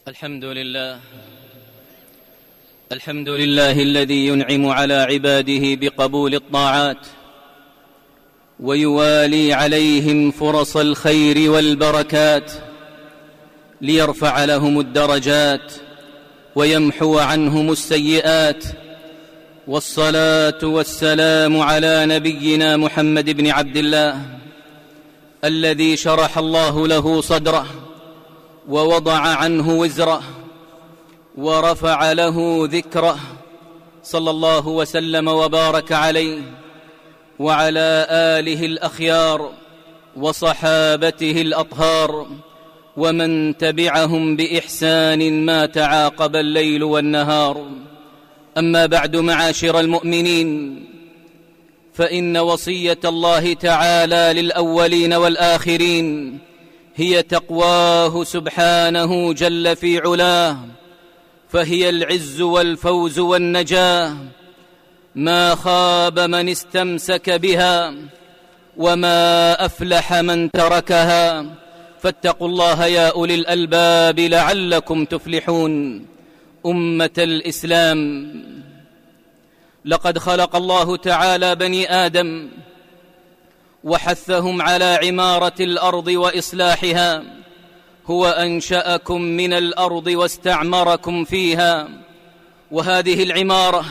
الحمد لله الذي ينعم على عباده بقبول الطاعات ويوالي عليهم فرص الخير والبركات ليرفع لهم الدرجات ويمحو عنهم السيئات. والصلاة والسلام على نبينا محمد بن عبد الله الذي شرح الله له صدره ووضع عنه وزره ورفع له ذكره، صلى الله وسلم وبارك عليه وعلى آله الأخيار وصحابته الأطهار ومن تبعهم بإحسان ما تعاقب الليل والنهار. أما بعد، معاشر المؤمنين، فإن وصية الله تعالى للأولين والآخرين هي تقواه سبحانه جل في علاه، فهي العز والفوز والنجاة. ما خاب من استمسك بها وما أفلح من تركها، فاتقوا الله يا أولي الألباب لعلكم تفلحون. أمة الإسلام، لقد خلق الله تعالى بني آدم وحثهم على عمارة الأرض وإصلاحها. هو أنشأكم من الأرض واستعمركم فيها، وهذه العمارة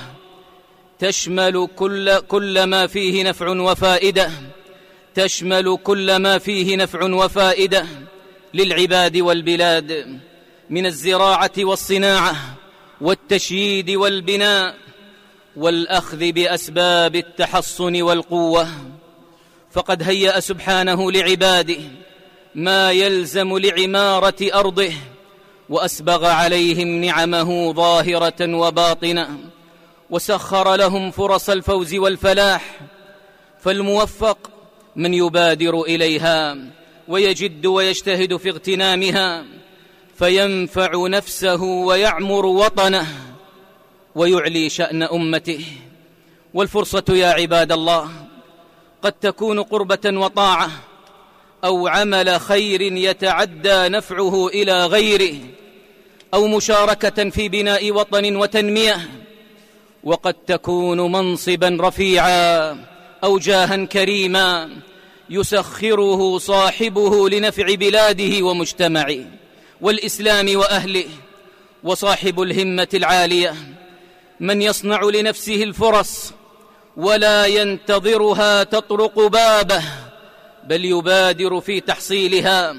تشمل كل ما فيه نفع وفائدة، تشمل كل ما فيه نفع وفائدة للعباد والبلاد، من الزراعة والصناعة والتشييد والبناء والأخذ بأسباب التحصن والقوة. فقد هيأ سبحانه لعباده ما يلزم لعمارة أرضه، وأسبغ عليهم نعمه ظاهرة وباطنة، وسخر لهم فرص الفوز والفلاح. فالموفق من يبادر إليها ويجد ويجتهد في اغتنامها، فينفع نفسه ويعمر وطنه ويعلي شأن أمته. والفرصة يا عباد الله قد تكون قربة وطاعة، أو عمل خير يتعدى نفعه إلى غيره، أو مشاركة في بناء وطن وتنمية، وقد تكون منصبا رفيعا أو جاها كريما يسخره صاحبه لنفع بلاده ومجتمعه والإسلام وأهله. وصاحب الهمة العالية من يصنع لنفسه الفرص ولا ينتظرها تطرق بابه، بل يبادر في تحصيلها،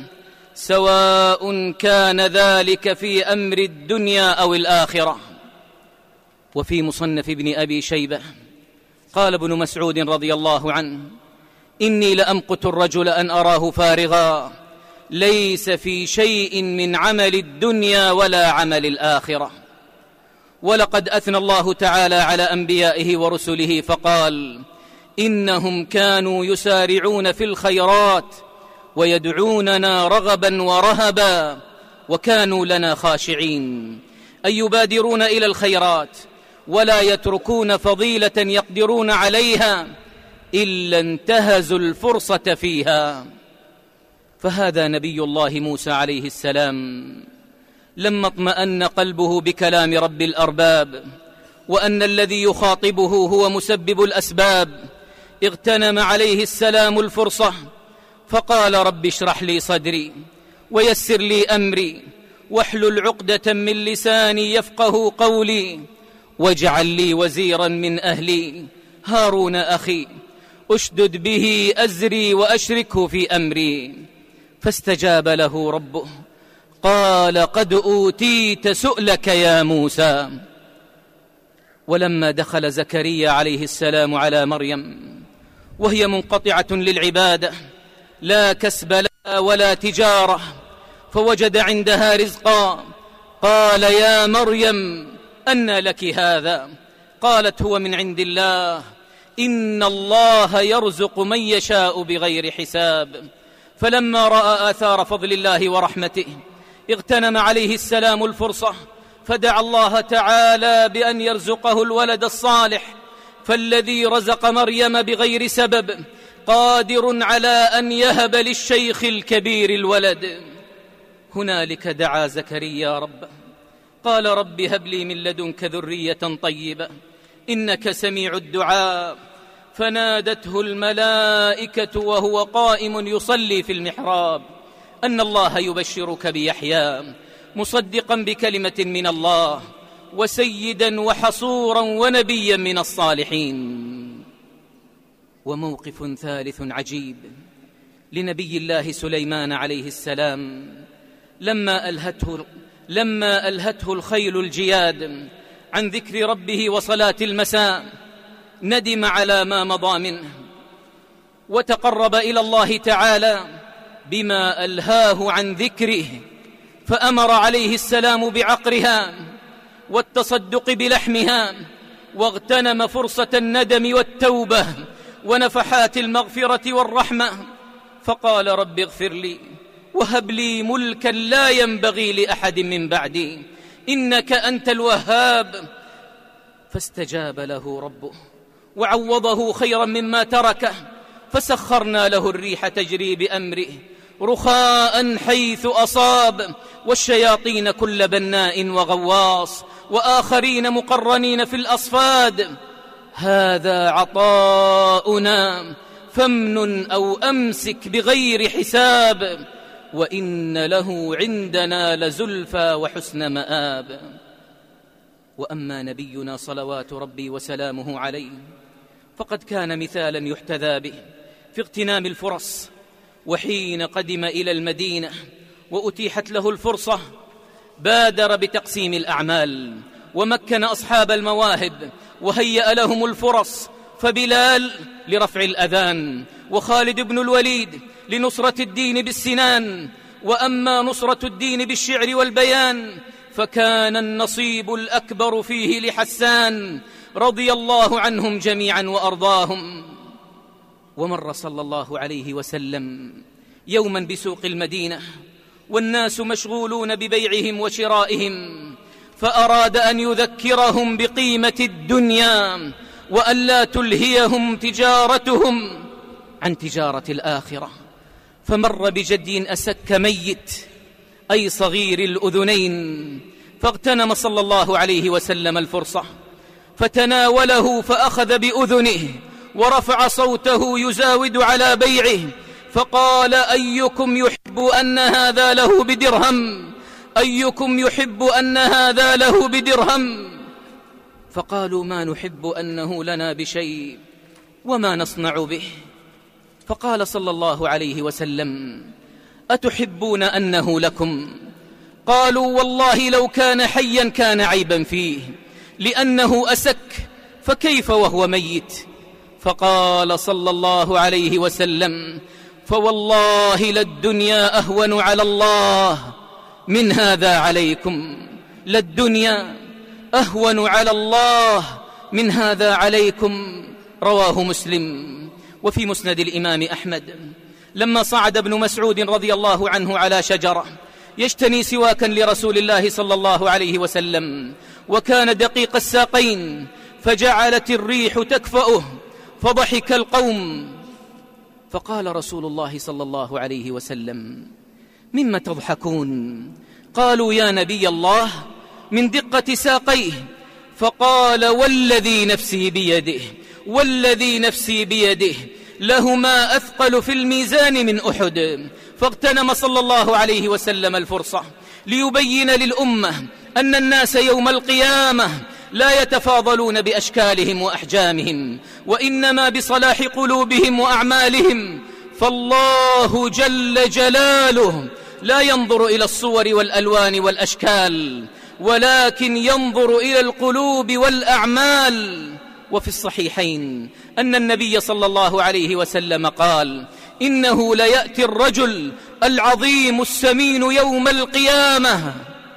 سواء كان ذلك في أمر الدنيا أو الآخرة. وفي مصنف ابن أبي شيبة قال ابن مسعود رضي الله عنه: إني لأمقت الرجل أن أراه فارغا ليس في شيء من عمل الدنيا ولا عمل الآخرة. ولقد أثنى الله تعالى على أنبيائه ورسله فقال: إنهم كانوا يسارعون في الخيرات ويدعوننا رغبا ورهبا وكانوا لنا خاشعين، أي يبادرون إلى الخيرات ولا يتركون فضيلة يقدرون عليها إلا انتهزوا الفرصة فيها. فهذا نبي الله موسى عليه السلام لما اطمأن قلبه بكلام رب الأرباب وأن الذي يخاطبه هو مسبب الأسباب، اغتنم عليه السلام الفرصة فقال: رب اشرح لي صدري ويسر لي أمري واحلل عقدة من لساني يفقه قولي واجعل لي وزيرا من أهلي هارون أخي أشدد به أزري وأشركه في أمري. فاستجاب له ربه قال: قد أوتيت سؤلك يا موسى. ولما دخل زكريا عليه السلام على مريم وهي منقطعة للعبادة لا كسب لها ولا تجارة، فوجد عندها رزقا، قال: يا مريم أنى لك هذا؟ قالت: هو من عند الله، إن الله يرزق من يشاء بغير حساب. فلما رأى آثار فضل الله ورحمته اغتنم عليه السلام الفرصة، فدعا الله تعالى بأن يرزقه الولد الصالح، فالذي رزق مريم بغير سبب قادر على أن يهب للشيخ الكبير الولد. هنالك دعا زكريا ربه قال رب هب لي من لدنك ذرية طيبة إنك سميع الدعاء. فنادته الملائكة وهو قائم يصلي في المحراب أن الله يبشرك بيحيى مصدقا بكلمة من الله وسيدا وحصورا ونبيا من الصالحين. وموقف ثالث عجيب لنبي الله سليمان عليه السلام لما ألهته الخيل الجياد عن ذكر ربه وصلاة المساء ندم على ما مضى منه وتقرب إلى الله تعالى بما ألهاه عن ذكره، فأمر عليه السلام بعقرها والتصدق بلحمها، واغتنم فرصة الندم والتوبة ونفحات المغفرة والرحمة، فقال رب اغفر لي وهب لي ملكا لا ينبغي لأحد من بعدي إنك أنت الوهاب. فاستجاب له ربه وعوضه خيرا مما تركه، فسخرنا له الريح تجري بأمره رخاء حيث أصاب، والشياطين كل بناء وغواص، وآخرين مقرنين في الأصفاد. هذا عطاؤنا فامنن أو أمسك بغير حساب، وإن له عندنا لزلفى وحسن مآب. وأما نبينا صلوات ربي وسلامه عليه فقد كان مثالا يحتذى به في اغتنام الفرص. وحين قدم إلى المدينة وأتيحت له الفرصة بادر بتقسيم الأعمال ومكن أصحاب المواهب وهيأ لهم الفرص، فبلال لرفع الأذان، وخالد بن الوليد لنصرة الدين بالسنان، وأما نصرة الدين بالشعر والبيان فكان النصيب الأكبر فيه لحسان رضي الله عنهم جميعا وأرضاهم. ومر صلى الله عليه وسلم يوما بسوق المدينة والناس مشغولون ببيعهم وشرائهم، فأراد أن يذكرهم بقيمة الدنيا وأن لا تلهيهم تجارتهم عن تجارة الآخرة. فمر بجد أسك ميت أي صغير الأذنين، فاغتنم صلى الله عليه وسلم الفرصة فتناوله فأخذ بأذنه ورفع صوته يزاود على بيعه، فقال أيكم يحب أن هذا له بدرهم؟ أيكم يحب أن هذا له بدرهم؟ فقالوا ما نحب أنه لنا بشيء وما نصنع به. فقال صلى الله عليه وسلم أتحبون أنه لكم؟ قالوا والله لو كان حيا كان عيبا فيه لأنه أسك، فكيف وهو ميت؟ فقال صلى الله عليه وسلم فوالله للدنيا أهون على الله من هذا عليكم، للدنيا أهون على الله من هذا عليكم. رواه مسلم. وفي مسند الإمام أحمد لما صعد ابن مسعود رضي الله عنه على شجرة يجتني سواكا لرسول الله صلى الله عليه وسلم، وكان دقيق الساقين، فجعلت الريح تكفأه فضحك القوم، فقال رسول الله صلى الله عليه وسلم مما تضحكون؟ قالوا يا نبي الله من دقة ساقيه. فقال والذي نفسي بيده، والذي نفسي بيده لهما أثقل في الميزان من أحد. فاغتنم صلى الله عليه وسلم الفرصة ليبين للأمة أن الناس يوم القيامة لا يتفاضلون بأشكالهم وأحجامهم، وإنما بصلاح قلوبهم وأعمالهم. فالله جل جلاله لا ينظر إلى الصور والألوان والأشكال، ولكن ينظر إلى القلوب والأعمال. وفي الصحيحين أن النبي صلى الله عليه وسلم قال إنه ليأتي الرجل العظيم السمين يوم القيامة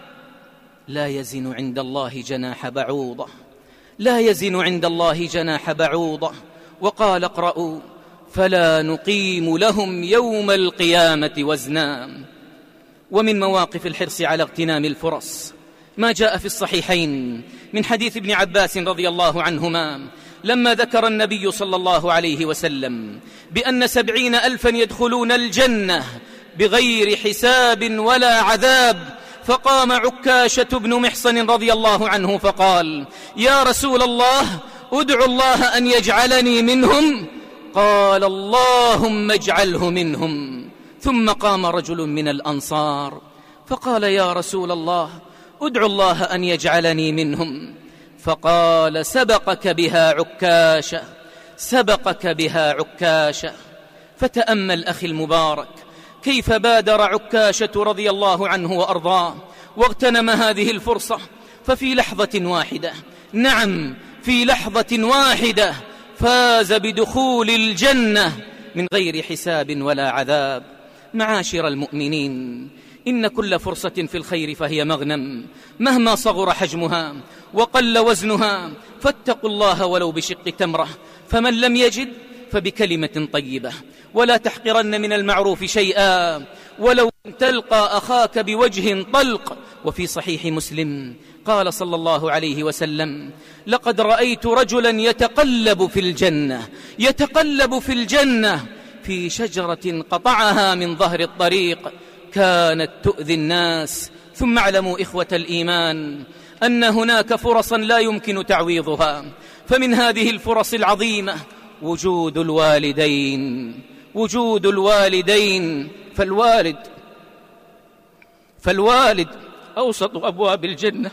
لا يزن عند الله جناح بعوضة، لا يزن عند الله جناح بعوضة. وقال اقرأوا فلا نقيم لهم يوم القيامة وزنا. ومن مواقف الحرص على اغتنام الفرص ما جاء في الصحيحين من حديث ابن عباس رضي الله عنهما لما ذكر النبي صلى الله عليه وسلم بأن 70,000 يدخلون الجنة بغير حساب ولا عذاب. فقام عكاشة بن محصن رضي الله عنه فقال: يا رسول الله، ادعو الله أن يجعلني منهم. قال: اللهم اجعله منهم. ثم قام رجل من الأنصار فقال: يا رسول الله، ادعو الله أن يجعلني منهم. فقال: سبقك بها عكاشة، سبقك بها عكاشة. فتأمل أخي المبارك كيف بادر عكاشة رضي الله عنه وأرضاه واغتنم هذه الفرصة، ففي لحظة واحدة، نعم في لحظة واحدة، فاز بدخول الجنة من غير حساب ولا عذاب. معاشر المؤمنين، إن كل فرصة في الخير فهي مغنم، مهما صغر حجمها وقل وزنها، فاتقوا الله ولو بشق تمرة. فمن لم يجد فبكلمة طيبة، ولا تحقرن من المعروف شيئا ولو تلقى أخاك بوجه طلق. وفي صحيح مسلم قال صلى الله عليه وسلم: لقد رأيت رجلا يتقلب في الجنة، يتقلب في الجنة في شجرة قطعها من ظهر الطريق كانت تؤذي الناس. ثم اعلموا إخوة الإيمان أن هناك فرصا لا يمكن تعويضها، فمن هذه الفرص العظيمة وجود الوالدين، وجود الوالدين. فالوالد أوسط أبواب الجنة،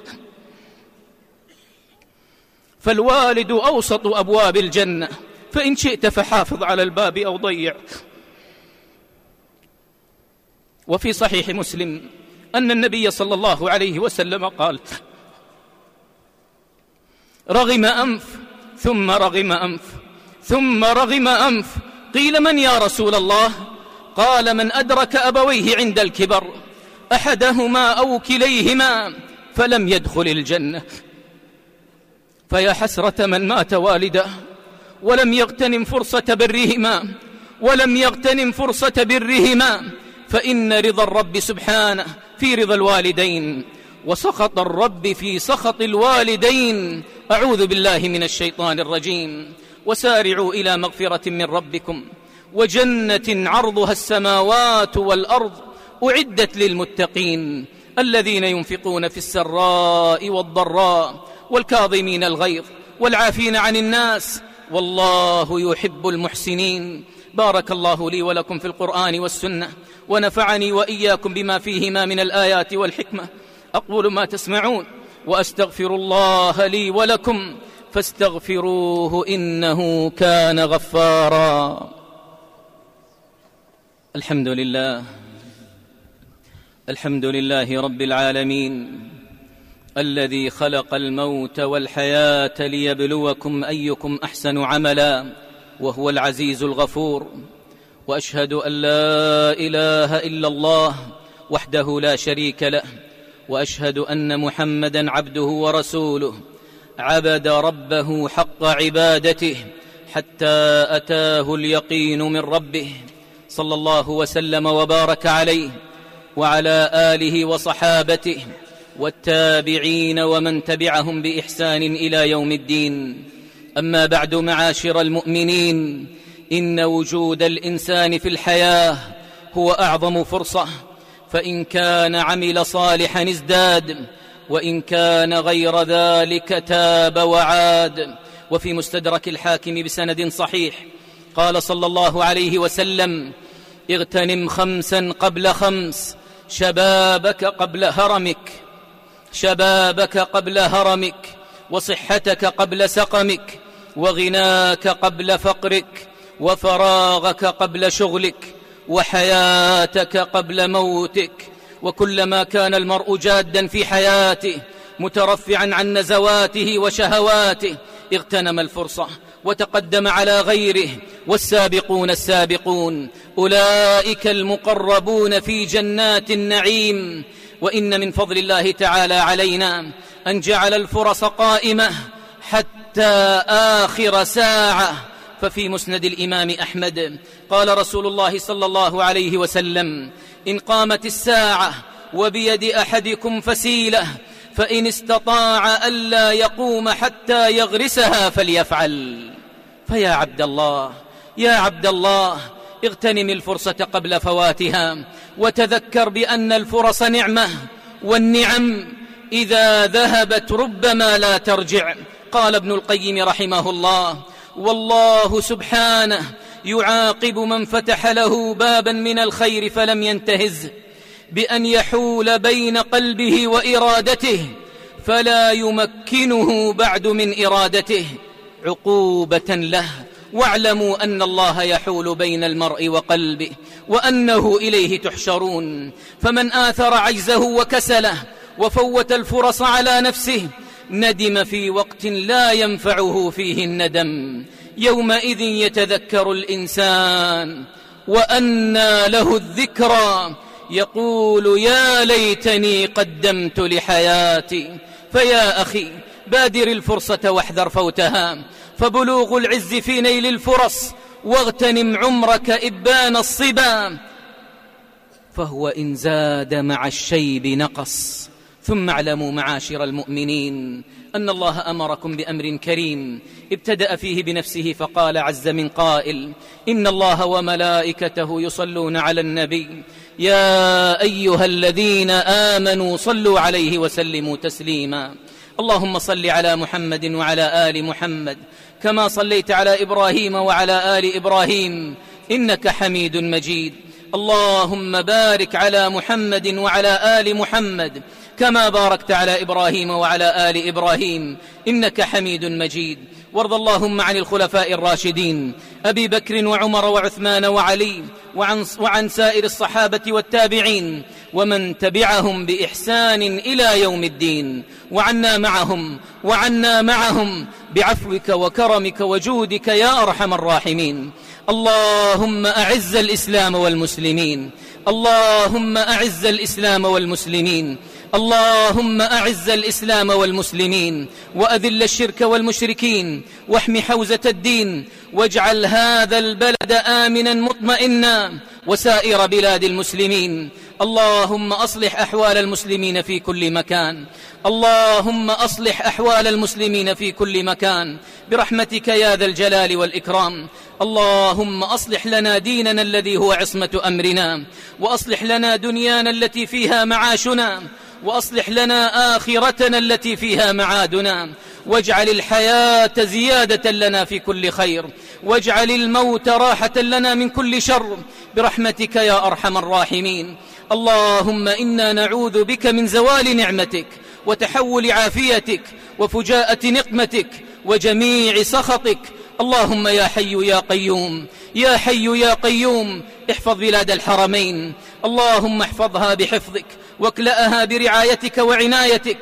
فالوالد أوسط أبواب الجنة، فإن شئت فحافظ على الباب أو ضيع. وفي صحيح مسلم أن النبي صلى الله عليه وسلم قال: رغم أنف ثم رغم أنف ثم رغم أنف. قيل: من يا رسول الله؟ قال: من أدرك أبويه عند الكبر، أحدهما أو كليهما، فلم يدخل الجنة. فيا حسرة من مات والده ولم يغتنم فرصة برهما، ولم يغتنم فرصة برهما، فإن رضا الرب سبحانه في رضا الوالدين، وسخط الرب في سخط الوالدين. أعوذ بالله من الشيطان الرجيم. وسارعوا إلى مغفرة من ربكم وجنة عرضها السماوات والأرض أعدت للمتقين الذين ينفقون في السراء والضراء والكاظمين الغيظ والعافين عن الناس والله يحب المحسنين. بارك الله لي ولكم في القرآن والسنة، ونفعني وإياكم بما فيهما من الآيات والحكمة. أقول ما تسمعون وأستغفر الله لي ولكم فاستغفروه إنه كان غفارا. الحمد لله رب العالمين، الذي خلق الموت والحياة ليبلوكم أيكم أحسن عملا، وهو العزيز الغفور. وأشهد أن لا إله إلا الله وحده لا شريك له، وأشهد أن محمدا عبده ورسوله، عبد ربه حق عبادته حتى أتاه اليقين من ربه، صلى الله وسلم وبارك عليه وعلى آله وصحابته والتابعين ومن تبعهم بإحسان إلى يوم الدين. أما بعد، معاشر المؤمنين، إن وجود الإنسان في الحياة هو أعظم فرصة، فإن كان عمل صالحا ازداد، وإن كان غير ذلك تاب وعاد. وفي مستدرك الحاكم بسند صحيح قال صلى الله عليه وسلم: اغتنم 5 قبل 5، شبابك قبل هرمك، شبابك قبل هرمك، وصحتك قبل سقمك، وغناك قبل فقرك، وفراغك قبل شغلك، وحياتك قبل موتك. وكلما كان المرء جادا في حياته مترفعا عن نزواته وشهواته اغتنم الفرصة وتقدم على غيره. والسابقون السابقون أولئك المقربون في جنات النعيم. وإن من فضل الله تعالى علينا أن جعل الفرص قائمة حتى آخر ساعة. ففي مسند الإمام أحمد قال رسول الله صلى الله عليه وسلم: إن قامت الساعة وبيد أحدكم فسيلة فإن استطاع ألا يقوم حتى يغرسها فليفعل. فيا عبد الله، يا عبد الله، اغتنم الفرصة قبل فواتها، وتذكر بأن الفرص نعمة، والنعم إذا ذهبت ربما لا ترجع. قال ابن القيم رحمه الله: والله سبحانه يعاقب من فتح له بابا من الخير فلم ينتهز بأن يحول بين قلبه وإرادته فلا يمكنه بعد من إرادته عقوبة له. واعلموا أن الله يحول بين المرء وقلبه وأنه إليه تحشرون. فمن آثر عجزه وكسله وفوت الفرص على نفسه ندم في وقت لا ينفعه فيه الندم. يومئذ يتذكر الإنسان وأنى له الذكرى يقول يا ليتني قدمت لحياتي. فيا أخي بادر الفرصة واحذر فوتها، فبلوغ العز في نيل الفرص، واغتنم عمرك إبان الصبا، فهو إن زاد مع الشيب نقص. ثم اعلموا معاشر المؤمنين أن الله أمركم بأمر كريم ابتدأ فيه بنفسه فقال عز من قائل: إن الله وملائكته يصلون على النبي يا أيها الذين آمنوا صلوا عليه وسلموا تسليما. اللهم صل على محمد وعلى آل محمد كما صليت على إبراهيم وعلى آل إبراهيم إنك حميد مجيد. اللهم بارك على محمد وعلى آل محمد كما باركت على إبراهيم وعلى آل إبراهيم إنك حميد مجيد. وارض اللهم عن الخلفاء الراشدين أبي بكر وعمر وعثمان وعلي وعن سائر الصحابة والتابعين ومن تبعهم بإحسان إلى يوم الدين، وعنا معهم بعفوك وكرمك وجودك يا أرحم الراحمين. اللهم أعز الإسلام والمسلمين، اللهم أعز الإسلام والمسلمين، اللهم أعز الإسلام والمسلمين، وأذل الشرك والمشركين، واحم حوزة الدين، واجعل هذا البلد آمنا مطمئنا وسائر بلاد المسلمين. اللهم أصلح أحوال المسلمين في كل مكان، اللهم أصلح أحوال المسلمين في كل مكان برحمتك يا ذا الجلال والإكرام. اللهم أصلح لنا ديننا الذي هو عصمة أمرنا، وأصلح لنا دنيانا التي فيها معاشنا، وأصلح لنا آخرتنا التي فيها معادنا، واجعل الحياة زيادة لنا في كل خير، واجعل الموت راحة لنا من كل شر برحمتك يا أرحم الراحمين. اللهم إنا نعوذ بك من زوال نعمتك وتحول عافيتك وفجاءة نقمتك وجميع سخطك. اللهم يا حي يا قيوم، يا حي يا قيوم، احفظ بلاد الحرمين، اللهم احفظها بحفظك واكلأها برعايتك وعنايتك.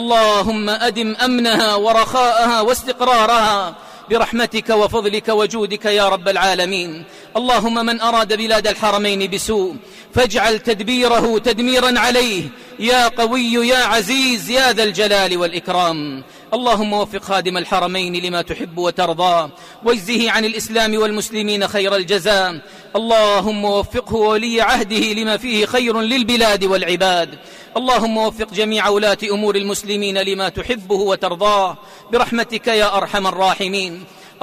اللهم أدم أمنها ورخاءها واستقرارها برحمتك وفضلك وجودك يا رب العالمين. اللهم من أراد بلاد الحرمين بسوء فاجعل تدبيره تدميرا عليه يا قوي يا عزيز يا ذا الجلال والإكرام. اللهم وفق خادم الحرمين لما تحب وترضى، واجزه عن الإسلام والمسلمين خير الجزاء. اللهم وفقه ولي عهده لما فيه خير للبلاد والعباد. اللهم وفق جميع ولاة أمور المسلمين لما تحبه وترضاه برحمتك يا أرحم الراحمين.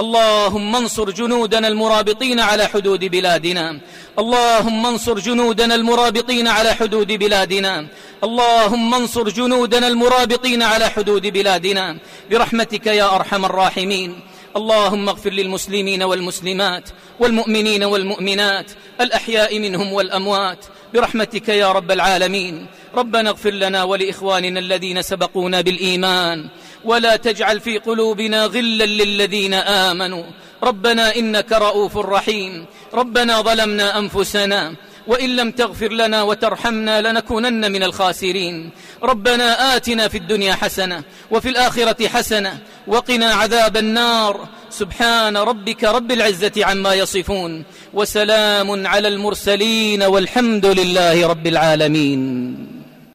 اللهم انصر جنودنا المرابطين على حدود بلادنا، اللهم انصر جنودنا المرابطين على حدود بلادنا، اللهم انصر جنودنا المرابطين على حدود بلادنا برحمتك يا أرحم الراحمين. اللهم اغفر للمسلمين والمسلمات والمؤمنين والمؤمنات الأحياء منهم والأموات برحمتك يا رب العالمين. ربنا اغفر لنا ولإخواننا الذين سبقونا بالإيمان، ولا تجعل في قلوبنا غلا للذين آمنوا. ربنا إنك رؤوف رحيم. ربنا ظلمنا أنفسنا وإن لم تغفر لنا وترحمنا لنكونن من الخاسرين. ربنا آتنا في الدنيا حسنة وفي الآخرة حسنة وقنا عذاب النار. سبحان ربك رب العزة عما يصفون، وسلام على المرسلين، والحمد لله رب العالمين.